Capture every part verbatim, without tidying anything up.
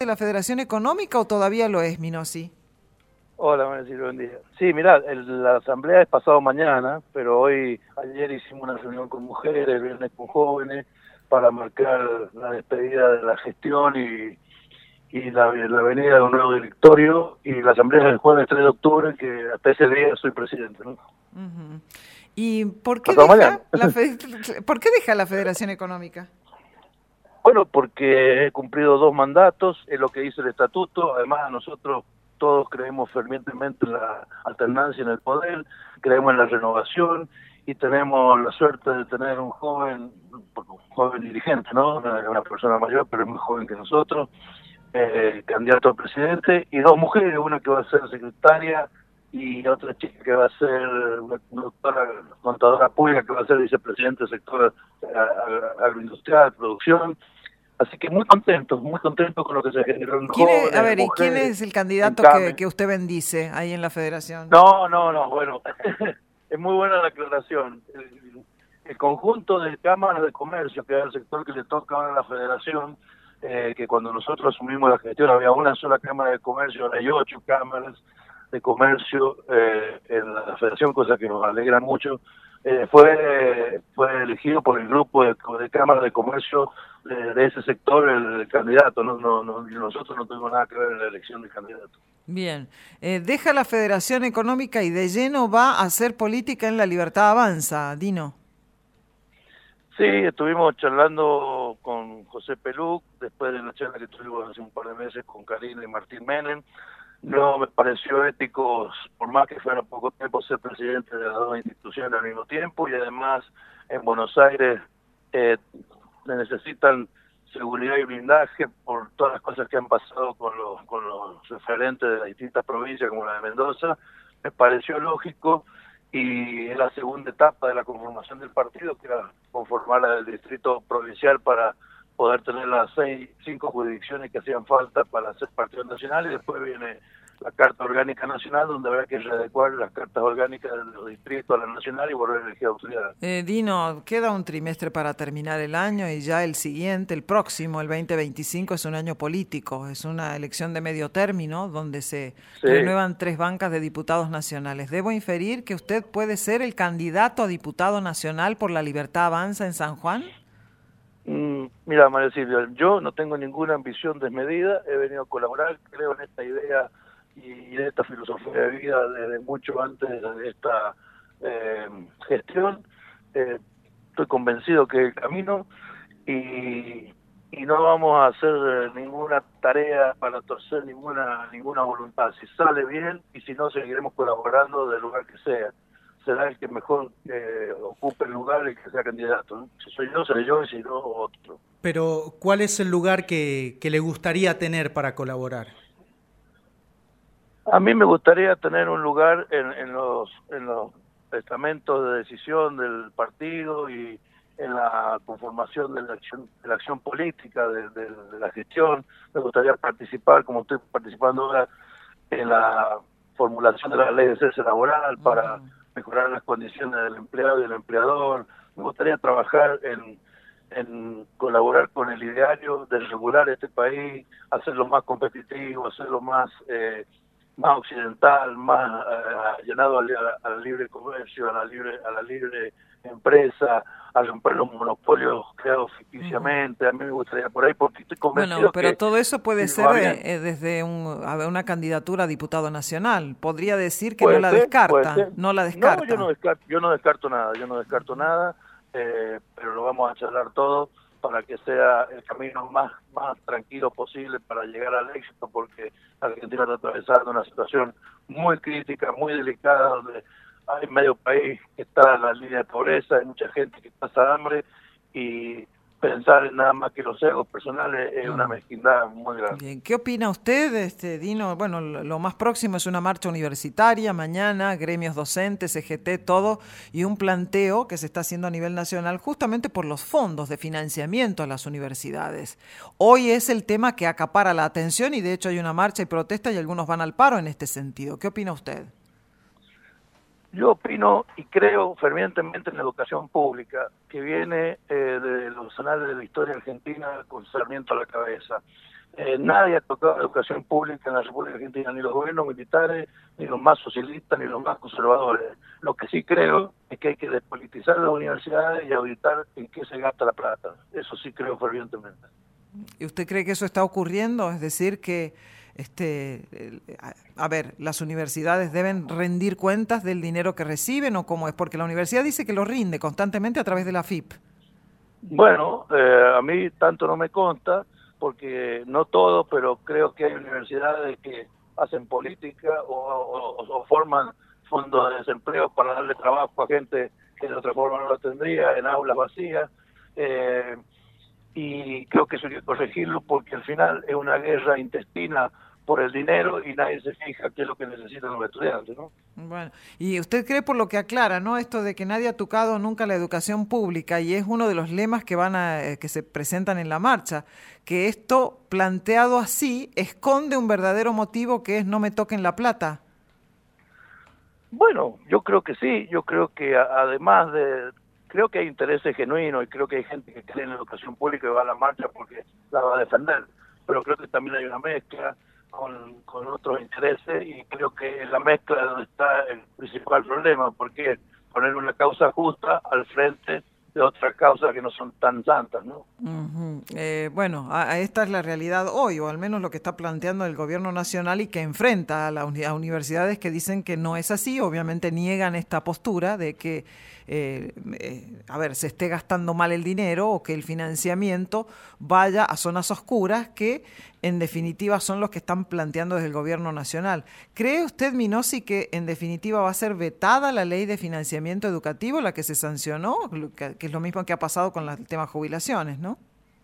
la Federación Económica o todavía lo es, Minossi? Hola, buenos días, buen día. Sí, mirá, el, la asamblea es pasado mañana, pero hoy, ayer hicimos una reunión con mujeres, el viernes con jóvenes, para marcar la despedida de la gestión y, y la, la venida de un nuevo directorio, y la asamblea es el jueves tres de octubre, que hasta ese día soy presidente, ¿no? Uh-huh. ¿Y por qué Pasado mañana. deja la fe, por qué deja la Federación Económica? Bueno, porque he cumplido dos mandatos, es lo que dice el estatuto. Además, nosotros todos creemos fervientemente en la alternancia en el poder, creemos en la renovación y tenemos la suerte de tener un joven, un joven dirigente, ¿no? Una, una persona mayor, pero es muy joven que nosotros, eh, candidato a presidente, y dos mujeres, una que va a ser secretaria y otra chica que va a ser una doctora, contadora pública, que va a ser vicepresidente del sector agroindustrial, producción. Así que muy contentos, muy contentos con lo que se generó en ¿Quién es, a jóvenes, ver, ¿y quién mujeres, es el en candidato que, CAME. que usted bendice ahí en la Federación? No, no, no, bueno, es muy buena la aclaración. El, el conjunto de cámaras de comercio, que es el sector que le toca ahora a la Federación, eh, que cuando nosotros asumimos la gestión había una sola cámara de comercio, ahora hay ocho cámaras de comercio eh, en la Federación, cosa que nos alegra mucho. Eh, fue fue elegido por el grupo de, de cámaras de comercio de, de ese sector el, el candidato. No, no, no, nosotros no tuvimos nada que ver en la elección del candidato. Bien, eh, deja la Federación Económica y de lleno va a hacer política en La Libertad Avanza, Dino. Sí, estuvimos charlando con José Peluc, después de la charla que tuvimos hace un par de meses con Karina y Martín Menem. No me pareció ético, por más que fuera poco tiempo, ser presidente de las dos instituciones al mismo tiempo, y además en Buenos Aires eh, necesitan seguridad y blindaje por todas las cosas que han pasado con los, con los referentes de las distintas provincias, como la de Mendoza. Me pareció lógico, y es la segunda etapa de la conformación del partido, que era conformar el distrito provincial para poder tener las seis, cinco jurisdicciones que hacían falta para ser partido nacional, y después viene la Carta Orgánica Nacional, donde habrá que readecuar las cartas orgánicas de los distritos a la nacional y volver a elegir autoridades. Eh, Dino, queda un trimestre para terminar el año y ya el siguiente, el próximo, el veinte veinticinco, es un año político, es una elección de medio término donde se sí. renuevan tres bancas de diputados nacionales. ¿Debo inferir que usted puede ser el candidato a diputado nacional por La Libertad Avanza en San Juan? Mm, mira, María Silvia, yo no tengo ninguna ambición desmedida, he venido a colaborar, creo en esta idea y en esta filosofía de vida desde mucho antes de esta eh, gestión. Eh, estoy convencido que es el camino, y, y no vamos a hacer ninguna tarea para torcer ninguna ninguna voluntad. Si sale bien, y si no, seguiremos colaborando del lugar que sea. Será el que mejor eh, ocupe el lugar, el que sea candidato, ¿no? Si soy yo, seré yo, y si no, otro. Pero, ¿cuál es el lugar que, que le gustaría tener para colaborar? A mí me gustaría tener un lugar en, en los en los estamentos de decisión del partido y en la conformación de la acción, de la acción política, de, de, de la gestión. Me gustaría participar, como estoy participando ahora, en la formulación de la ley de cese laboral para uh-huh. mejorar las condiciones del empleado y del empleador. Me gustaría trabajar en, en colaborar con el ideario de regular este país, hacerlo más competitivo, hacerlo más eh, más occidental, más uh, llenado al, al libre comercio, a la libre a la libre empresa, a romper los monopolios creados ficticiamente. Uh-huh. A mí me gustaría por ahí, porque estoy convencido. Bueno, pero que todo eso puede si ser eh, desde un, una candidatura a diputado nacional. Podría decir que no la ser, descarta, no la descarta. No, yo no descarto, yo no descarto nada, yo no descarto nada, eh, pero lo vamos a charlar todo para que sea el camino más más tranquilo posible para llegar al éxito, porque Argentina está atravesando una situación muy crítica, muy delicada, donde hay medio país que está en la línea de pobreza, hay mucha gente que pasa hambre, y pensar en nada más que los egos personales es una mezquindad muy grande. Bien. ¿Qué opina usted, este Dino? Bueno, lo más próximo es una marcha universitaria mañana, gremios docentes, C G T, todo, y un planteo que se está haciendo a nivel nacional justamente por los fondos de financiamiento a las universidades. Hoy es el tema que acapara la atención, y de hecho hay una marcha y protesta y algunos van al paro en este sentido. ¿Qué opina usted? Yo opino y creo fervientemente en la educación pública, que viene eh, de los anales de la historia argentina con Sarmiento a la cabeza. Eh, nadie ha tocado la educación pública en la República Argentina, ni los gobiernos militares, ni los más socialistas, ni los más conservadores. Lo que sí creo es que hay que despolitizar las universidades y auditar en qué se gasta la plata. Eso sí creo fervientemente. ¿Y usted cree que eso está ocurriendo? Es decir, que, este, a ver, las universidades deben rendir cuentas del dinero que reciben, ¿o cómo es? Porque la universidad dice que lo rinde constantemente a través de la F I P. Bueno, eh, a mí tanto no me consta, porque no todo, pero creo que hay universidades que hacen política o, o, o forman fondos de desempleo para darle trabajo a gente que de otra forma no lo tendría, en aulas vacías, eh, y creo que eso hay que corregirlo porque al final es una guerra intestina por el dinero y nadie se fija qué es lo que necesitan los estudiantes, ¿no? Bueno, y usted cree, por lo que aclara, ¿no?, esto de que nadie ha tocado nunca la educación pública, y es uno de los lemas que van a, eh, que se presentan en la marcha, que esto planteado así esconde un verdadero motivo, que es no me toquen la plata. Bueno, yo creo que sí, yo creo que a, además de, creo que hay intereses genuinos y creo que hay gente que cree en la educación pública y va a la marcha porque la va a defender, pero creo que también hay una mezcla con, con otros intereses y creo que en la mezcla es donde está el principal problema, porque poner una causa justa al frente de otras causas que no son tan santas, ¿no? Uh-huh. Eh, bueno, a, a esta es la realidad hoy, o al menos lo que está planteando el gobierno nacional, y que enfrenta a las uni- a universidades que dicen que no es así. Obviamente niegan esta postura de que, eh, eh, a ver, se esté gastando mal el dinero o que el financiamiento vaya a zonas oscuras, que en definitiva son los que están planteando desde el gobierno nacional. ¿Cree usted, Minosi, que en definitiva va a ser vetada la ley de financiamiento educativo, la que se sancionó, que, que es lo mismo que ha pasado con la, el tema jubilaciones, ¿no?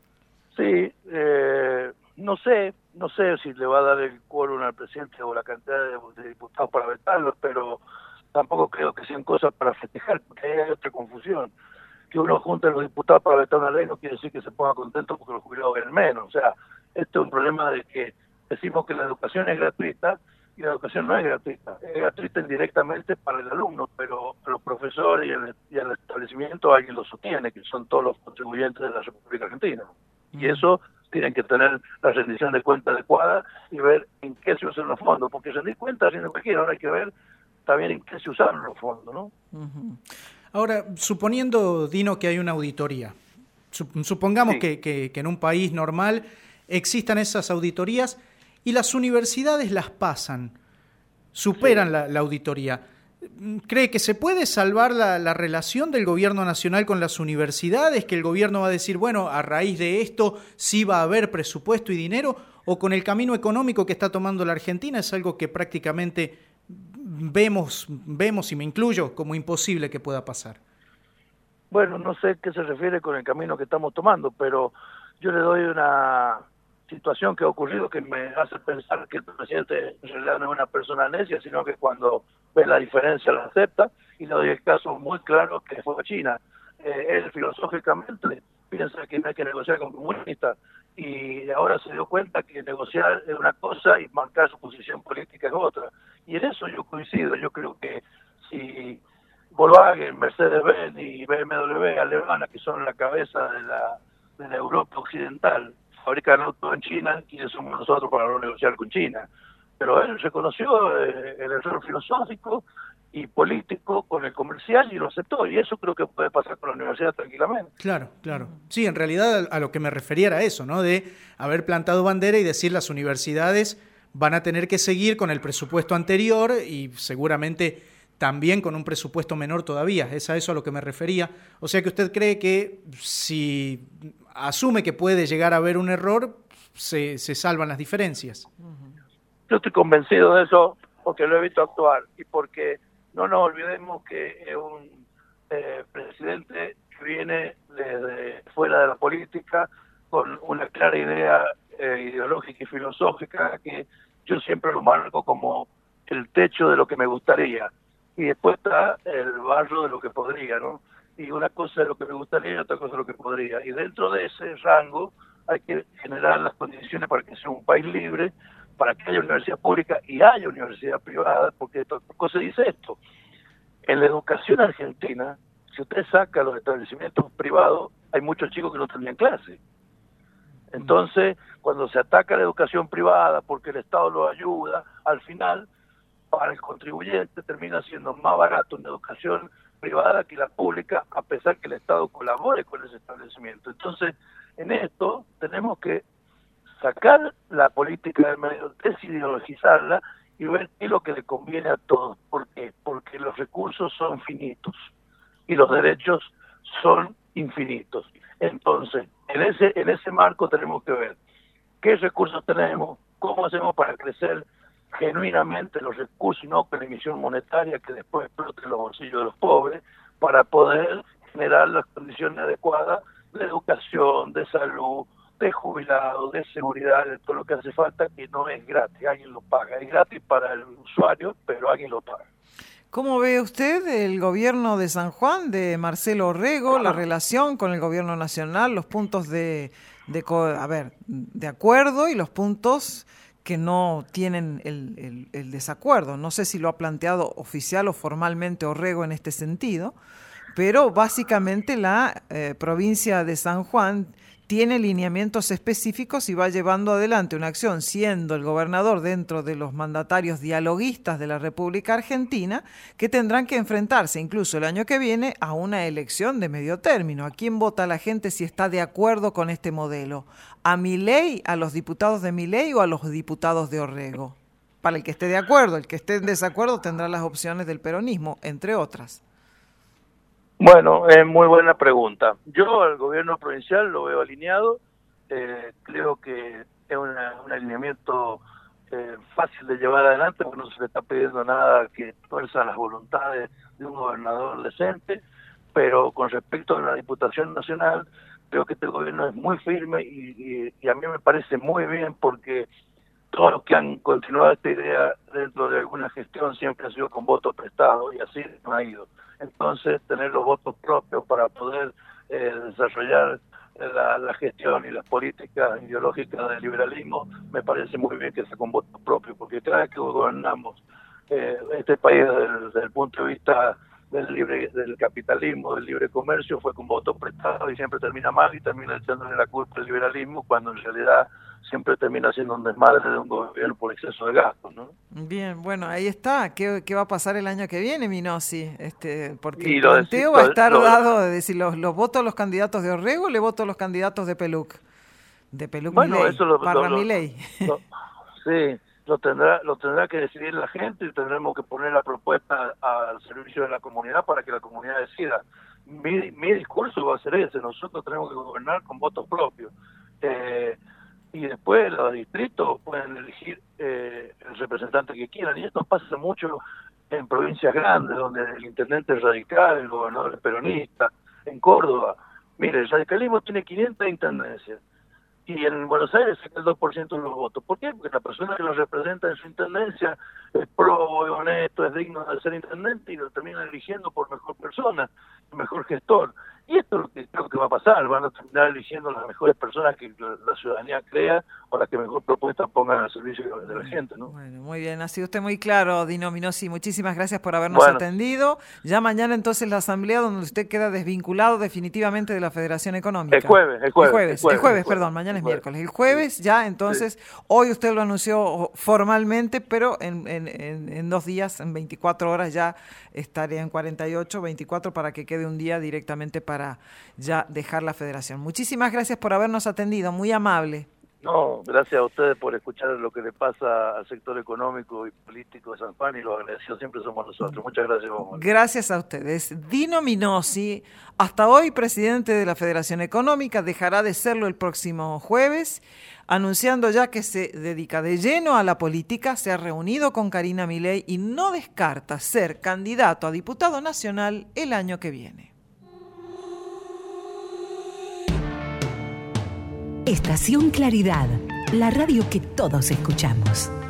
Sí, eh, no sé, no sé si le va a dar el quórum al presidente o la cantidad de, de diputados para vetarlo, pero tampoco creo que sean cosas para festejar, porque hay otra confusión. Que uno junte a los diputados para vetar una ley no quiere decir que se ponga contento porque los jubilados ganen menos. O sea, esto es un problema de que decimos que la educación es gratuita y la educación no es gratuita. Es gratuita indirectamente para el alumno, pero a los profesores y al, y al establecimiento alguien lo sostiene, que son todos los contribuyentes de la República Argentina. Y eso tienen que tener la rendición de cuenta adecuada y ver en qué se usan los fondos, porque rendir cuentas haciendo cualquiera, ahora hay que ver también en qué se usaron los fondos, ¿no? Uh-huh. Ahora, suponiendo, Dino, que hay una auditoría, supongamos sí. que, que, que en un país normal existan esas auditorías y las universidades las pasan, superan sí. la, la auditoría. ¿Cree que se puede salvar la, la relación del gobierno nacional con las universidades? ¿Que el gobierno va a decir, bueno, a raíz de esto sí va a haber presupuesto y dinero? ¿O con el camino económico que está tomando la Argentina es algo que prácticamente vemos, vemos y me incluyo, como imposible que pueda pasar? Bueno, no sé qué se refiere con el camino que estamos tomando, pero yo le doy una situación que ha ocurrido que me hace pensar que el presidente en realidad no es una persona necia, sino que cuando ve la diferencia la acepta, y le doy el caso muy claro que fue China. Eh, él filosóficamente piensa que no hay que negociar con comunistas, y ahora se dio cuenta que negociar es una cosa y marcar su posición política es otra. Y en eso yo coincido. Yo creo que si Volkswagen, Mercedes-Benz y B M W alemana, que son la cabeza de la, de la Europa occidental, fabrican autos en China, ¿quiénes somos nosotros para no negociar con China? Pero él reconoció eh, el error filosófico y político con el comercial y lo aceptó, y eso creo que puede pasar con la universidad tranquilamente. Claro, claro. Sí, en realidad a lo que me refería era eso, ¿no? De haber plantado bandera y decir las universidades van a tener que seguir con el presupuesto anterior y seguramente también con un presupuesto menor todavía. Es a eso a lo que me refería. O sea que usted cree que si asume que puede llegar a haber un error, se, se salvan las diferencias. Yo estoy convencido de eso porque lo he visto actuar y porque no nos olvidemos que es un eh, presidente que viene desde fuera de la política con una clara idea eh, ideológica y filosófica que yo siempre lo marco como el techo de lo que me gustaría, y después está el barro de lo que podría, ¿no? Y una cosa es lo que me gustaría y otra cosa es lo que podría, y dentro de ese rango hay que generar las condiciones para que sea un país libre, para que haya universidad pública y haya universidad privada, porque ¿qué se dice esto? En la educación argentina, si usted saca los establecimientos privados, hay muchos chicos que no tendrían clase. Entonces, cuando se ataca la educación privada porque el Estado lo ayuda, al final, para el contribuyente termina siendo más barato una educación privada que la pública, a pesar que el Estado colabore con ese establecimiento. Entonces, en esto tenemos que sacar la política del medio, desideologizarla y ver qué es lo que le conviene a todos. ¿Por qué? Porque los recursos son finitos y los derechos son infinitos. Entonces, en ese en ese marco tenemos que ver qué recursos tenemos, cómo hacemos para crecer genuinamente los recursos y no con la emisión monetaria que después explote en los bolsillos de los pobres, para poder generar las condiciones adecuadas de educación, de salud, de jubilados, de seguridad, de todo lo que hace falta, que no es gratis, alguien lo paga. Es gratis para el usuario, pero alguien lo paga. ¿Cómo ve usted el gobierno de San Juan, de Marcelo Orrego, la relación con el gobierno nacional, los puntos de, de, a ver, de acuerdo y los puntos que no tienen el, el, el desacuerdo? No sé si lo ha planteado oficial o formalmente Orrego en este sentido, pero básicamente la eh, provincia de San Juan tiene lineamientos específicos y va llevando adelante una acción, siendo el gobernador dentro de los mandatarios dialoguistas de la República Argentina, que tendrán que enfrentarse incluso el año que viene a una elección de medio término. ¿A quién vota la gente si está de acuerdo con este modelo? ¿A Milei, a los diputados de Milei o a los diputados de Orrego? Para el que esté de acuerdo, el que esté en desacuerdo tendrá las opciones del peronismo, entre otras. Bueno, es muy buena pregunta. Yo al gobierno provincial lo veo alineado, eh, creo que es una, un alineamiento eh, fácil de llevar adelante, porque no se le está pidiendo nada que tuerza las voluntades de un gobernador decente, pero con respecto a la Diputación Nacional, creo que este gobierno es muy firme y, y, y a mí me parece muy bien, porque todos los que han continuado esta idea dentro de alguna gestión siempre ha sido con votos prestados y así no ha ido. Entonces, tener los votos propios para poder eh, desarrollar la, la gestión y las políticas ideológicas del liberalismo, me parece muy bien que sea con votos propios, porque cada vez que gobernamos eh, este país desde, desde el punto de vista del libre del capitalismo, del libre comercio, fue con votos prestados y siempre termina mal y termina echándole la culpa al liberalismo, cuando en realidad siempre termina siendo un desmadre de un gobierno por exceso de gastos, ¿no? Bien, bueno, ahí está. ¿Qué, qué va a pasar el año que viene, Minosi? Este, porque y el lo planteo de, va a estar lo, dado de decir, los, los votos a los candidatos de Orrego, le voto a los candidatos de Peluc. De Peluc bueno, Milei, eso lo, barra lo, Milei. Lo, sí, lo tendrá, lo tendrá que decidir la gente y tendremos que poner la propuesta al servicio de la comunidad para que la comunidad decida. Mi, mi discurso va a ser ese, nosotros tenemos que gobernar con votos propios. Eh, y después los distritos pueden elegir eh, el representante que quieran, y esto pasa mucho en provincias grandes, donde el intendente es radical, el gobernador es peronista. En Córdoba, mire, el radicalismo tiene quinientas intendencias, y en Buenos Aires saca el dos por ciento de los votos. ¿Por qué? Porque la persona que lo representa en su intendencia es pro, es honesto, es digno de ser intendente, y lo terminan eligiendo por mejor persona, mejor gestor. Y esto es lo que creo que va a pasar, van a terminar eligiendo las mejores personas que la ciudadanía crea o las que mejor propuestas pongan al servicio de la gente, ¿no? Bueno, muy bien, ha sido usted muy claro, Dino Minosi, muchísimas gracias por habernos bueno. atendido. Ya mañana entonces la asamblea donde usted queda desvinculado definitivamente de la Federación Económica. El jueves, el jueves. El jueves, el jueves, el jueves, el jueves el jueves perdón, mañana el es jueves. miércoles. El jueves ya entonces, sí. Hoy usted lo anunció formalmente, pero en, en, en, en dos días, en veinticuatro horas ya estaría en cuarenta y ocho, veinticuatro para que quede un día directamente para ya dejar la federación. Muchísimas gracias por habernos atendido, muy amable. No, gracias a ustedes por escuchar lo que le pasa al sector económico y político de San Juan, y los agradecidos siempre somos nosotros. Muchas gracias. Vamos. Gracias a ustedes. Dino Minosi, hasta hoy presidente de la Federación Económica, dejará de serlo el próximo jueves, anunciando ya que se dedica de lleno a la política, se ha reunido con Karina Milei y no descarta ser candidato a diputado nacional el año que viene. Estación Claridad, la radio que todos escuchamos.